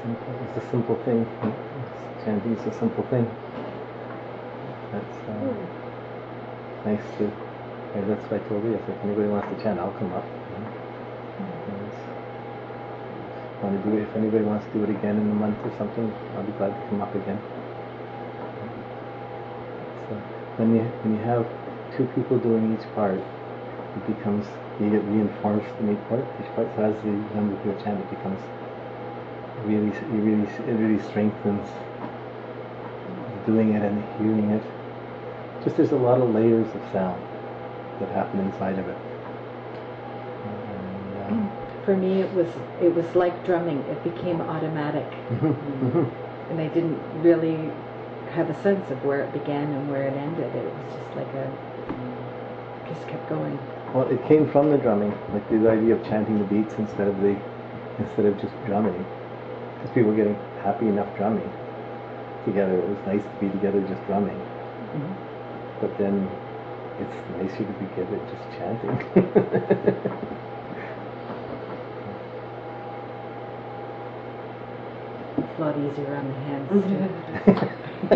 simple. It's a simple thing. Chanting is a simple thing. That's nice to. That's what I told you. If anybody wants to chant, I'll come up. If anybody wants to do it again in a month or something, I'll be glad to come up again. So when you have two people doing each part, it becomes, you get reinforced in each part. So as the younger people chant, it becomes it really strengthens doing it and hearing it. Just there's a lot of layers of sound that happen inside of it. For me, it was like drumming. It became automatic, and I didn't really have a sense of where it began and where it ended. It was just like just kept going. Well, it came from the drumming, like the idea of chanting the beats instead of just drumming. Because people were getting happy enough drumming together. It was nice to be together just drumming. But then it's nicer to be together just chanting. It's a lot easier on the hands too.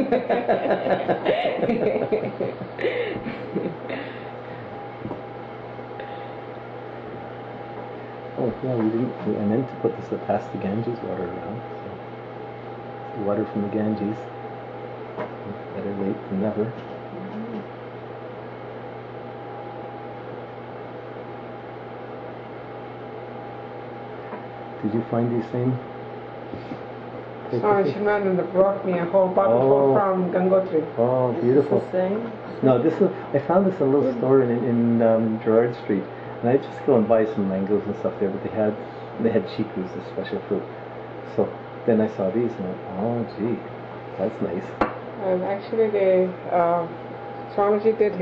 Oh yeah, I meant to put this past the Ganges water around. So water from the Ganges. Better late than never. Did you find these same? Swami Shivananda brought me a whole bottle from Gangotri. Oh, beautiful. No, I found this in a little store in Gerrard Street, and I just go and buy some mangoes and stuff there. But they had chikus, a special fruit. So then I saw these and I went, oh, gee, that's nice. And actually, Swamiji did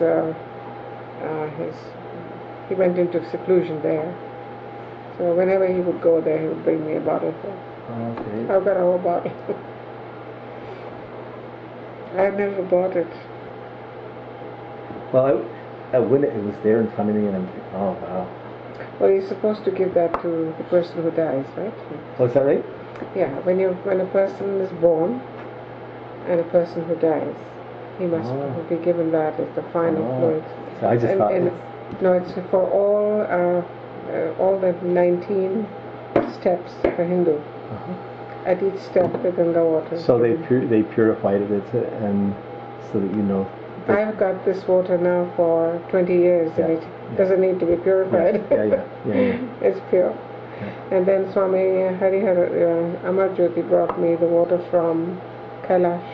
he went into seclusion there. So whenever he would go there, he would bring me a bottle. Okay. I've got a whole bottle. I've never bought it. Well, when it was there in front of me, and I'm like, oh wow. Well, you're supposed to give that to the person who dies, right? Oh, is that right? Yeah. When a person is born and a person who dies, he must be given that as the final word. So I just thought. No, it's for all the 19 steps of a Hindu. At each step, the Ganga water. So they purified it, and so that you know. I've got this water now for 20 years, and it doesn't need to be purified. Yeah. It's pure. Yeah. And then Swami Harihara Amarjyoti brought me the water from Kailash,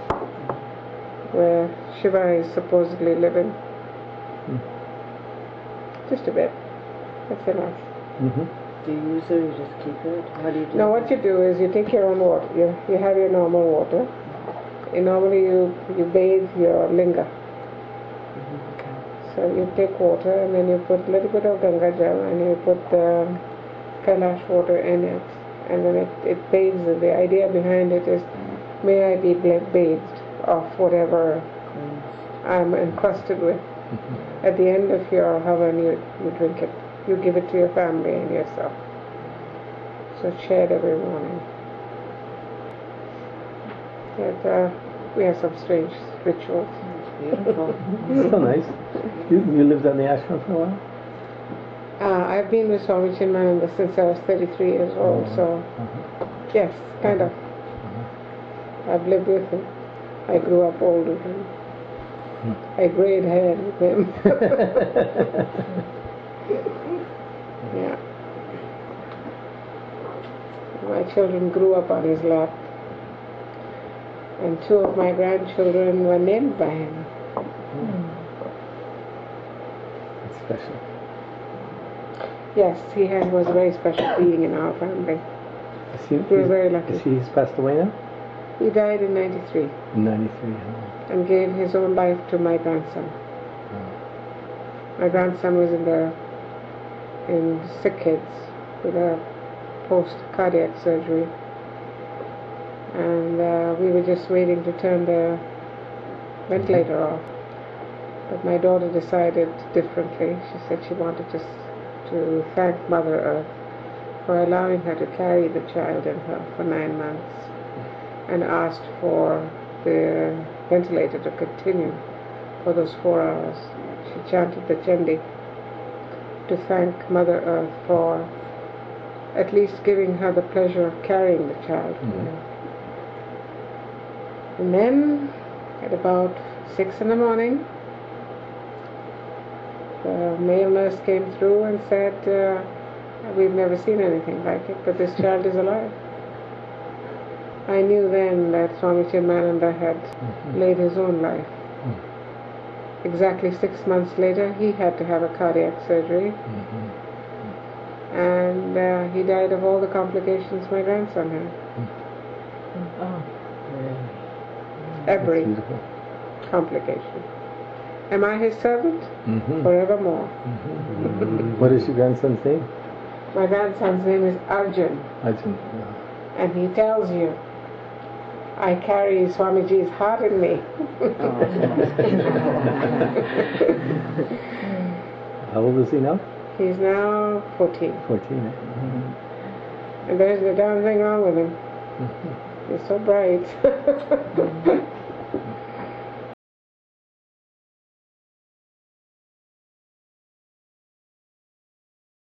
where Shiva is supposedly living. Just a bit. That's enough. Do you use it or you just keep it? How do you do Now what you do is you take your own water. You have your normal water. Normally you bathe your linga. So you take water and then you put a little bit of Ganga Jal and you put the Kailash water in it. And then it bathes. The idea behind it is, may I be bathed of whatever I'm encrusted with. At the end of your havan, you drink it. You give it to your family and yourself. So it's shared every morning. But, we have some strange rituals. It's beautiful. So nice. You lived on the ashram for a while? I've been with Swami Chinmayananda since I was 33 years old, so yes, kind of. I've lived with him. I grew up old with him. I grayed hair with him. Yeah. My children grew up on his lap. And 2 of my grandchildren were named by him. That's special. Yes, he was a very special being in our family. We were very lucky. He's passed away now? He died in 93. In 93, and gave his own life to my grandson. My grandson was in sick kids with a post-cardiac surgery. And we were just waiting to turn the ventilator off. But my daughter decided differently. She said she wanted to thank Mother Earth for allowing her to carry the child in her for 9 months, and asked for the ventilator to continue for those 4 hours. She chanted the Chandi to thank Mother Earth for at least giving her the pleasure of carrying the child. And then at about 6 in the morning, the male nurse came through and said, we've never seen anything like it, but this child is alive. I knew then that Swami Chinmayananda had laid his own life. Exactly 6 months later, he had to have a cardiac surgery, and he died of all the complications my grandson had. Oh, Every complication. Am I his servant? Forevermore. What is your grandson's name? My grandson's name is Arjun, Ajahn. and he tells you, I carry Swamiji's heart in me. How old is he now? He's now 14. 14. Eh? And there's the darn thing wrong with him. He's so bright.